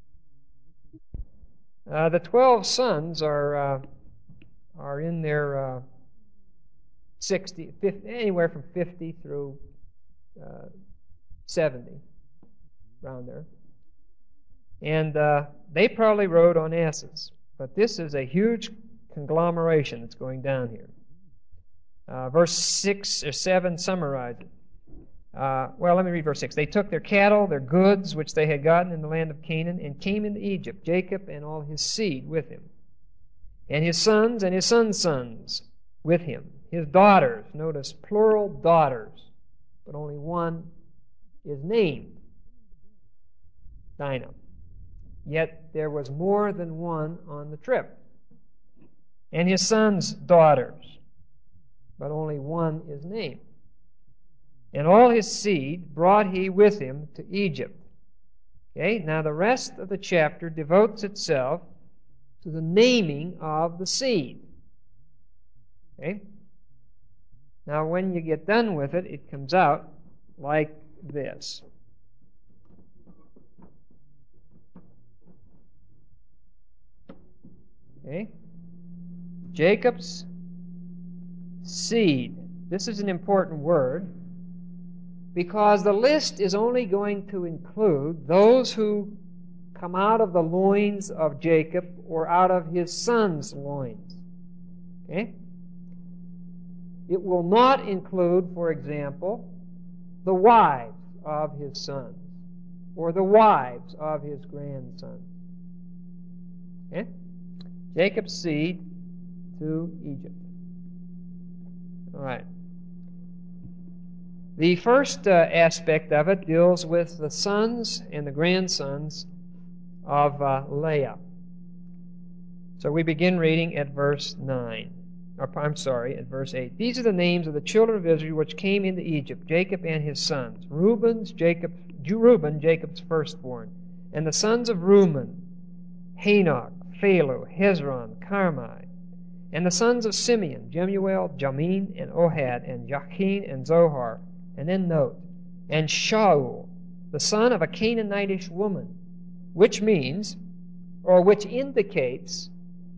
Uh, the twelve sons are uh, are in their uh, sixty, fifty, anywhere from fifty through uh, seventy, around there. And uh, they probably rode on asses. But this is a huge conglomeration that's going down here. Uh, verse six or seven summarizes. Uh, well, let me read verse six. They took their cattle, their goods, which they had gotten in the land of Canaan, and came into Egypt, Jacob and all his seed with him, and his sons and his sons' sons with him, his daughters, notice plural daughters, but only one is named, Dinah. Yet there was more than one on the trip. And his sons' daughters, but only one is named. And all his seed brought he with him to Egypt. Okay, now the rest of the chapter devotes itself to the naming of the seed. Okay? Now when you get done with it, it comes out like this. Okay? Jacob's seed. This is an important word, because the list is only going to include those who come out of the loins of Jacob or out of his sons' loins. Okay? It will not include, for example, the wives of his sons or the wives of his grandsons. Okay? Jacob's seed to Egypt. All right. The first uh, aspect of it deals with the sons and the grandsons of uh, Leah. So we begin reading at verse nine. Or, I'm sorry, at verse eight. These are the names of the children of Israel which came into Egypt, Jacob and his sons. Reuben's Jacob, Reuben, Jacob's firstborn. And the sons of Reuben, Hanok, Phalu, Hezron, Carmi. And the sons of Simeon, Jemuel, Jamin, and Ohad, and Jachin, and Zohar. And then note, and Shaul, the son of a Canaanitish woman, which means, or which indicates,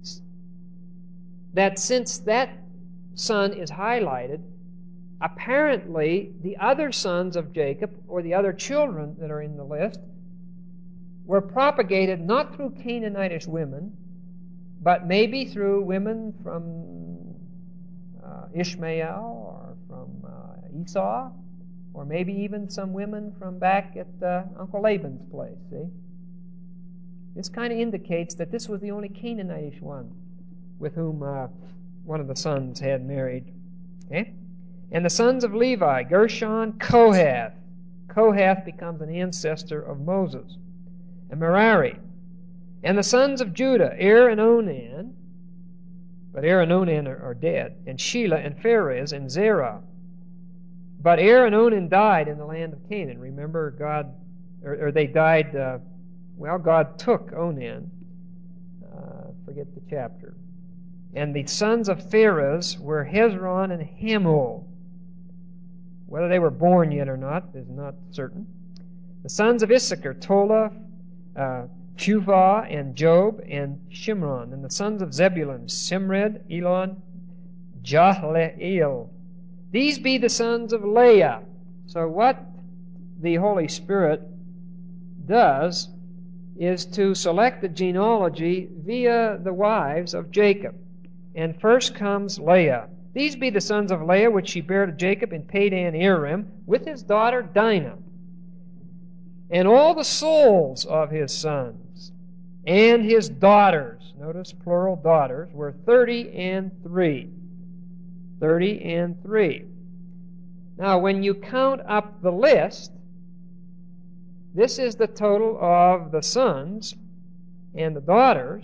that since that son is highlighted, apparently the other sons of Jacob, or the other children that are in the list, were propagated not through Canaanitish women, but maybe through women from uh, Ishmael or from uh, Esau, or maybe even some women from back at uh, Uncle Laban's place, see? This kind of indicates that this was the only Canaanitish one with whom uh, one of the sons had married. Okay? And the sons of Levi, Gershon, Kohath. Kohath becomes an ancestor of Moses. And Merari. And the sons of Judah, Er and Onan. But Er and Onan are, are dead. And Shelah and Pharez and Zerah. But Er and Onan died in the land of Canaan. Remember, God, or, or they died, uh, well, God took Onan. Uh, forget the chapter. And the sons of Pharez were Hezron and Hamul. Whether they were born yet or not is not certain. The sons of Issachar, Tola, uh, Puvah, and Job, and Shimron. And the sons of Zebulun, Simred, Elon, Jahleel. These be the sons of Leah. So what the Holy Spirit does is to select the genealogy via the wives of Jacob. And first comes Leah. These be the sons of Leah, which she bare to Jacob in Padan Aram, with his daughter Dinah. And all the souls of his sons and his daughters, notice plural daughters, were thirty and three. Thirty and three. Now, when you count up the list, this is the total of the sons and the daughters,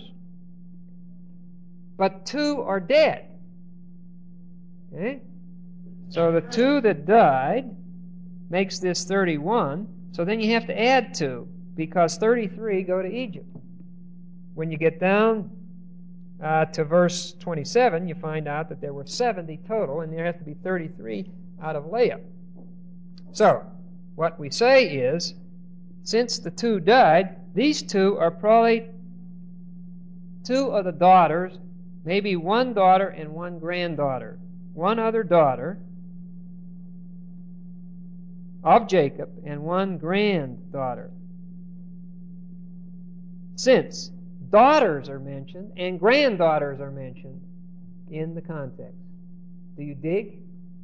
but two are dead. Okay? So the two that died makes this thirty-one. So then you have to add two, because thirty-three go to Egypt. When you get down uh, to verse twenty-seven, you find out that there were seventy total, and there have to be thirty-three out of Leah. So, what we say is, since the two died, these two are probably two of the daughters, maybe one daughter and one granddaughter. One other daughter of Jacob and one granddaughter. Since daughters are mentioned and granddaughters are mentioned in the context. Do you dig?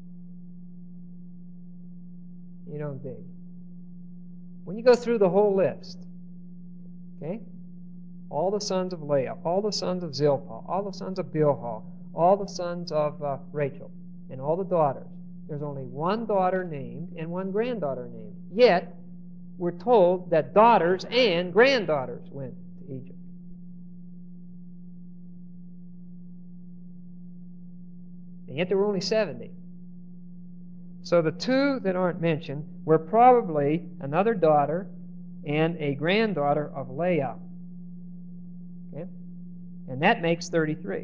You don't dig. When you go through the whole list, okay, all the sons of Leah, all the sons of Zilpah, all the sons of Bilhah, all the sons of uh, Rachel, and all the daughters, there's only one daughter named and one granddaughter named. Yet, we're told that daughters and granddaughters went to Egypt. And yet there were only seventy. So the two that aren't mentioned were probably another daughter and a granddaughter of Leah. Okay? And that makes thirty-three.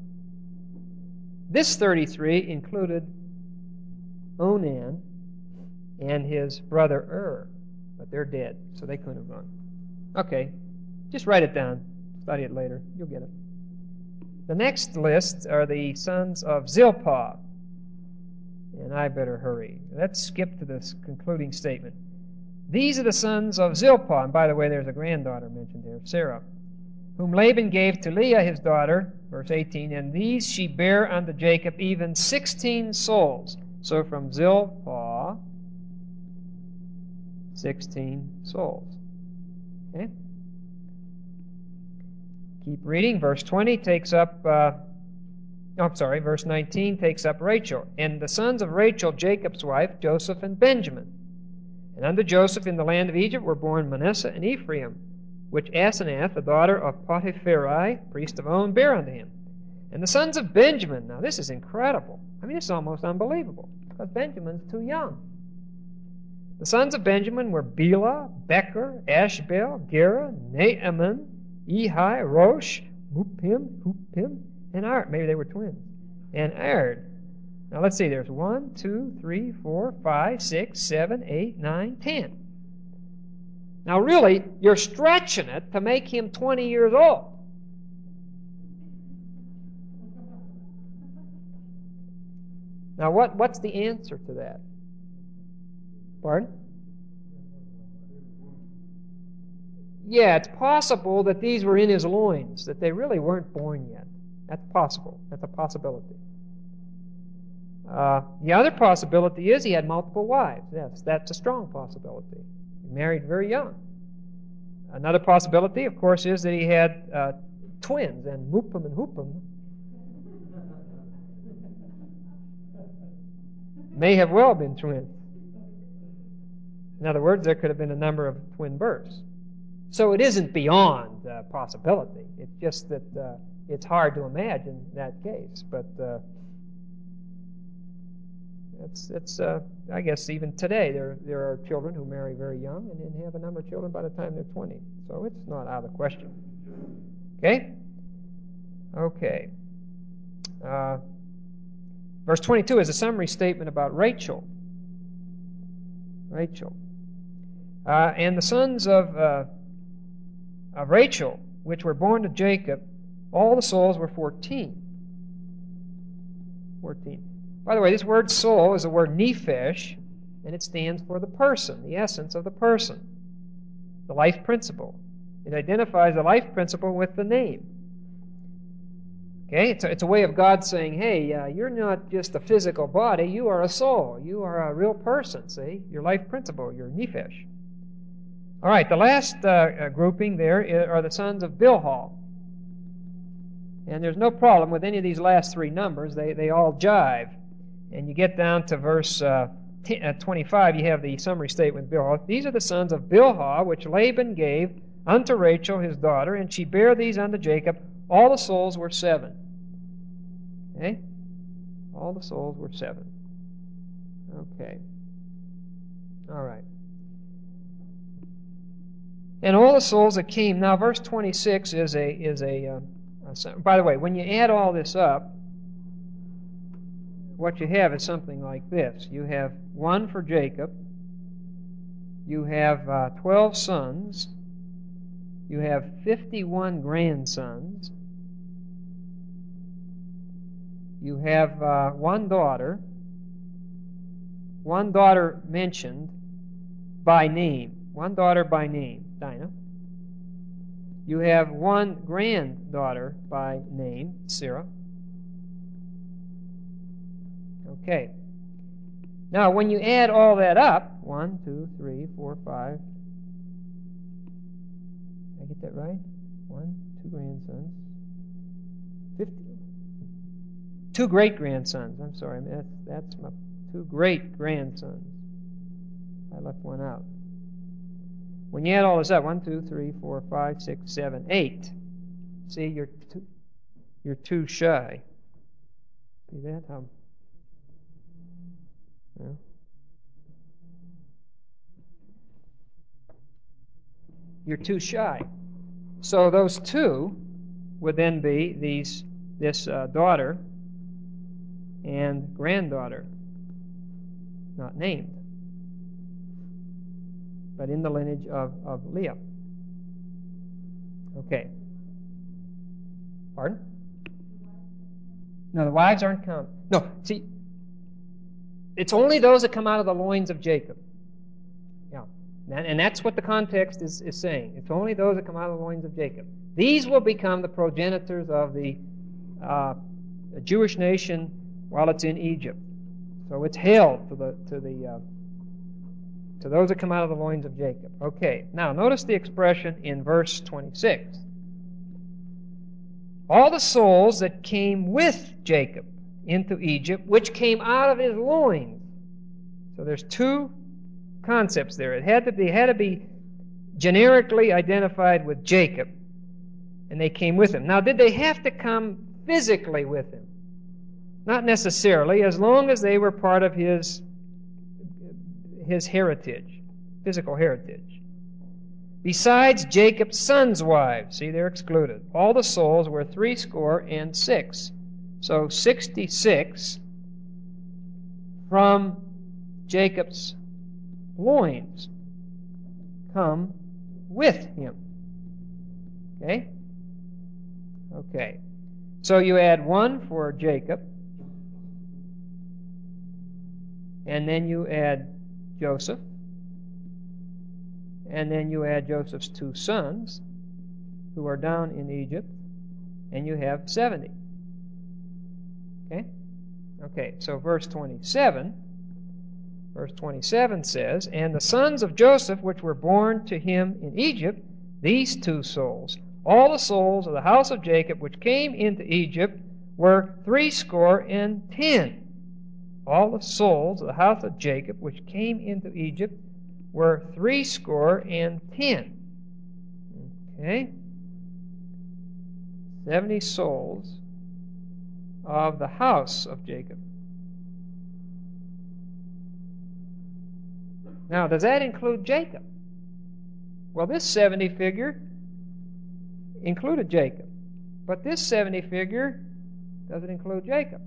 This thirty-three included Onan and his brother Ur, but they're dead, so they couldn't have gone. Okay, just write it down. Study it later. You'll get it. The next list are the sons of Zilpah. And I better hurry. Let's skip to this concluding statement. These are the sons of Zilpah. And by the way, there's a granddaughter mentioned here, Sarah, whom Laban gave to Leah his daughter, verse eighteen, and these she bare unto Jacob even sixteen souls. So from Zilpah, sixteen souls. Okay? Keep reading. Verse twenty takes up, uh, oh, I'm sorry, verse nineteen takes up Rachel. And the sons of Rachel, Jacob's wife, Joseph and Benjamin. And unto Joseph in the land of Egypt were born Manasseh and Ephraim, which Asenath, the daughter of Potipharah, priest of On, bare unto him. And the sons of Benjamin, now this is incredible. I mean, it's almost unbelievable, because Benjamin's too young. The sons of Benjamin were Bela, Becher, Ashbel, Gera, Naaman, Ehi, Rosh, Muppim, Huppim, and Ard. Maybe they were twins. And Ard. Now let's see, there's one, two, three, four, five, six, seven, eight, nine, ten. Now really, you're stretching it to make him twenty years old. Now what, what's the answer to that? Pardon? Yeah, it's possible that these were in his loins, that they really weren't born yet. That's possible. That's a possibility. Uh, the other possibility is he had multiple wives. Yes, that's a strong possibility. He married very young. Another possibility, of course, is that he had uh, twins, and Muppim and Huppim may have well been twins. In other words, there could have been a number of twin births. So it isn't beyond uh, possibility. It's just that uh, it's hard to imagine that case. But uh, it's, it's uh, I guess even today there, there are children who marry very young and then have a number of children by the time they're twenty. So it's not out of the question. Okay? Okay. Uh, verse twenty-two is a summary statement about Rachel. Rachel. Uh, and the sons of, uh, of Rachel, which were born to Jacob, all the souls were fourteen. fourteen. By the way, this word soul is the word nephesh, and it stands for the person, the essence of the person, the life principle. It identifies the life principle with the name. Okay, it's a, it's a way of God saying, hey, uh, you're not just a physical body, you are a soul. You are a real person, see? Your life principle, your nephesh. All right, the last uh, uh, grouping there are the sons of Bilhah. And there's no problem with any of these last three numbers. They, they all jive. And you get down to verse uh, t- uh, twenty-five, you have the summary statement of Bilhah. These are the sons of Bilhah, which Laban gave unto Rachel his daughter, and she bare these unto Jacob. All the souls were seven. Okay? All the souls were seven. Okay. All right. And all the souls that came. Now, verse twenty-six is a is a. Uh, a by the way, when you add all this up, what you have is something like this. You have one for Jacob. You have uh, twelve sons. You have fifty-one grandsons. You have uh, one daughter. One daughter mentioned by name. One daughter by name, Dinah. You have one granddaughter by name, Sarah. Okay. Now, when you add all that up, one, two, three, four, five. Did I get that right? One, two grandsons. Fifty. Two great-grandsons. I'm sorry. That's, that's my two great-grandsons. I left one out. When you add all this up, one, two, three, four, five, six, seven, eight. See, you're two, you're too shy. See that? How? Yeah. You're too shy. So those two would then be these this uh, daughter and granddaughter, not named, but in the lineage of, of Leah. Okay. Pardon? No, the wives aren't counted. No, see, it's only those that come out of the loins of Jacob. Yeah. And that's what the context is, is saying. It's only those that come out of the loins of Jacob. These will become the progenitors of the uh, Jewish nation while it's in Egypt. So it's held to the to the uh, to those that come out of the loins of Jacob. Okay. Now notice the expression in verse twenty-six. all the souls that came with Jacob into Egypt, which came out of his loins. So there's two concepts there. It had to be had to be generically identified with Jacob, and they came with him. Now, did they have to come physically with him? Not necessarily, as long as they were part of his his heritage, physical heritage. Besides Jacob's sons' wives, see, they're excluded. All the souls were threescore and six. So sixty-six from Jacob's loins come with him. Okay? Okay. So you add one for Jacob, and then you add Joseph, and then you add Joseph's two sons, who are down in Egypt, and you have seventy. Okay? Okay, so verse twenty-seven, verse twenty-seven says, "And the sons of Joseph, which were born to him in Egypt, these two souls, all the souls of the house of Jacob, which came into Egypt, were threescore and ten." All the souls of the house of Jacob, which came into Egypt, were threescore and ten. Okay? Seventy souls of the house of Jacob. Now, does that include Jacob? Well, this seventy figure included Jacob. But this seventy figure doesn't include Jacob.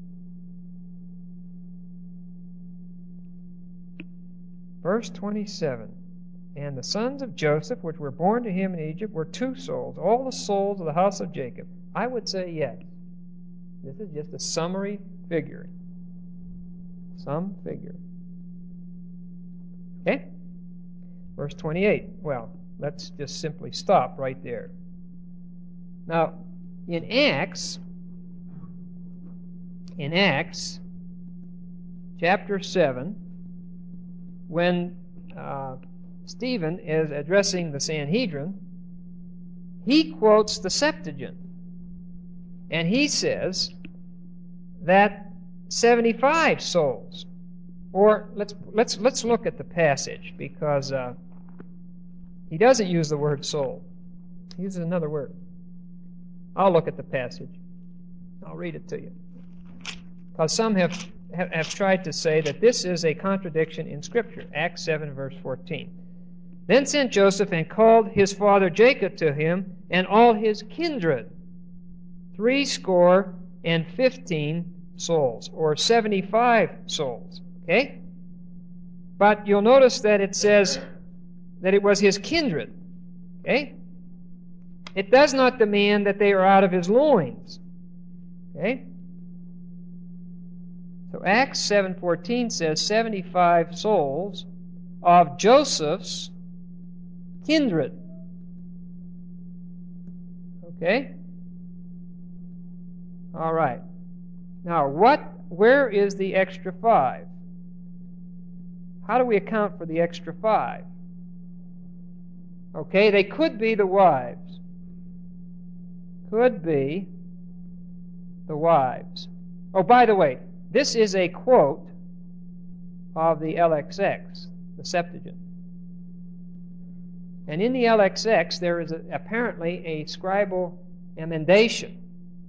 Verse twenty-seven, "And the sons of Joseph, which were born to him in Egypt, were two souls, all the souls of the house of Jacob." I would say yes. This is just a summary figure. Some figure. Okay? Verse twenty-eight. Well, let's just simply stop right there. Now, in Acts, in Acts, chapter seven, when uh, Stephen is addressing the Sanhedrin, he quotes the Septuagint. And he says that seventy-five souls, or let's let's let's look at the passage, because uh, he doesn't use the word soul. He uses another word. I'll look at the passage. I'll read it to you. Because some have have, have tried to say that this is a contradiction in Scripture. Acts seven, verse fourteen. "Then sent Joseph and called his father Jacob to him and all his kindred, threescore and fifteen souls," or seventy-five souls. Okay? But you'll notice that it says that it was his kindred. Okay? It does not demand that they are out of his loins. Okay? So Acts seven fourteen says seventy-five souls of Joseph's kindred. Okay? All right. Now, what? Where is the extra five? How do we account for the extra five? Okay, they could be the wives. Could be the wives. Oh, by the way, this is a quote of the L X X, the Septuagint. And in the L X X, there is a, apparently a scribal emendation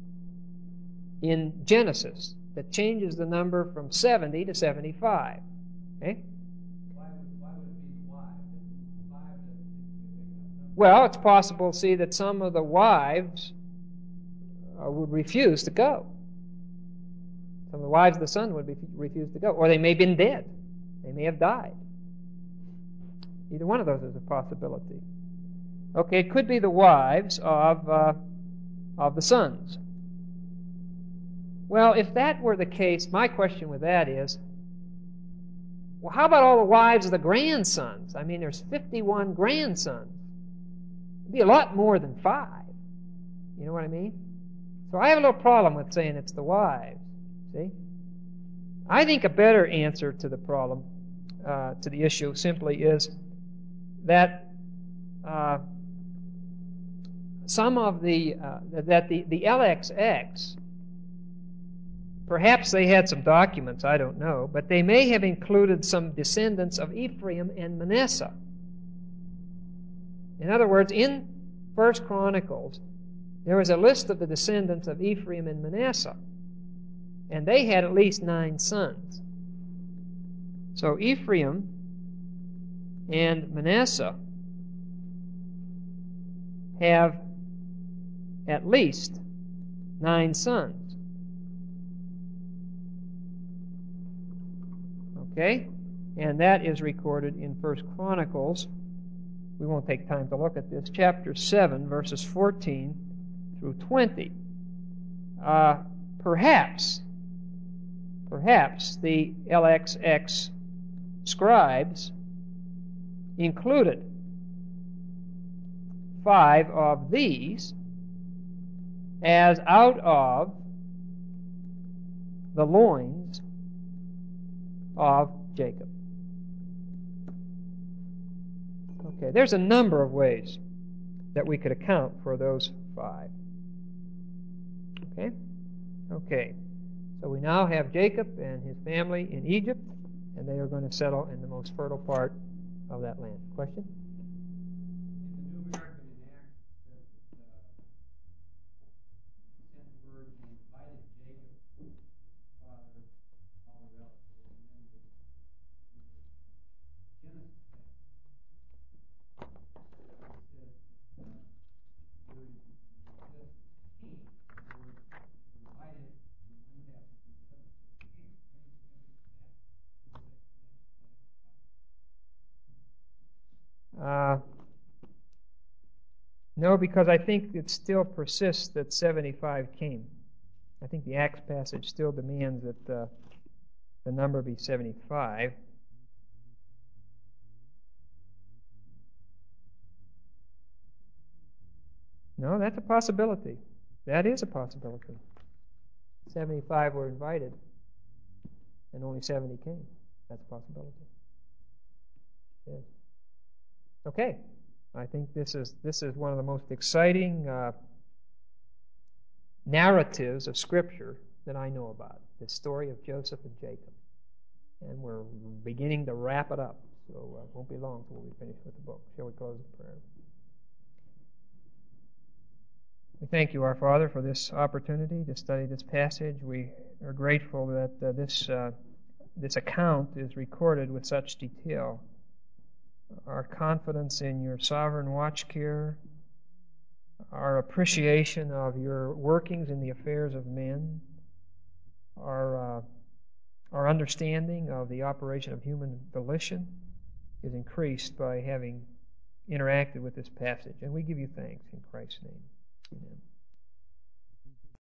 in Genesis that changes the number from seventy to seventy-five. Okay? Why would, why would it be five? Five doesn't seem to be a big enough number. Well, it's possible, see, that some of the wives uh, would refuse to go. Some of the wives of the son would be, refuse to go. Or they may have been dead. They may have died. Either one of those is a possibility. Okay, it could be the wives of, uh, of the sons. Well, if that were the case, my question with that is, well, how about all the wives of the grandsons? I mean, there's fifty-one grandsons. It'd be a lot more than five. You know what I mean? So I have a little problem with saying it's the wives. See? I think a better answer to the problem, uh, to the issue, simply is that uh, some of the, uh, that the, the L X X, perhaps they had some documents, I don't know, but they may have included some descendants of Ephraim and Manasseh. In other words, in First Chronicles, there was a list of the descendants of Ephraim and Manasseh, and they had at least nine sons. So Ephraim and Manasseh have at least nine sons. Okay? And that is recorded in First Chronicles. We won't take time to look at this. Chapter seven, verses fourteen through twenty. Uh, perhaps, perhaps the L X X scribes included five of these as out of the loins of Jacob. Okay, there's a number of ways that we could account for those five. Okay? Okay. So we now have Jacob and his family in Egypt, and they are going to settle in the most fertile part of that land. Question? In the New American Enactment, it says that uh, sent word and invited Jacob, his father, all the relatives, and then the Genesis text. It says that uh, there is this king, who was invited from one half to the other to the king. Any significance to that? Uh, no, because I think it still persists that seventy-five came. I think the Acts passage still demands that uh, the number be seventy-five. No, that's a possibility. That is a possibility. seventy-five were invited, and only seventy came. That's a possibility. Yes. Okay. I think this is this is one of the most exciting uh, narratives of Scripture that I know about. The story of Joseph and Jacob. And we're beginning to wrap it up. So uh, it won't be long until we finish with the book. Shall we close with prayer? We thank you, our Father, for this opportunity to study this passage. We are grateful that uh, this uh, this account is recorded with such detail. Our confidence in your sovereign watch care, our appreciation of your workings in the affairs of men, our uh, our understanding of the operation of human volition is increased by having interacted with this passage. And we give you thanks in Christ's name. Amen.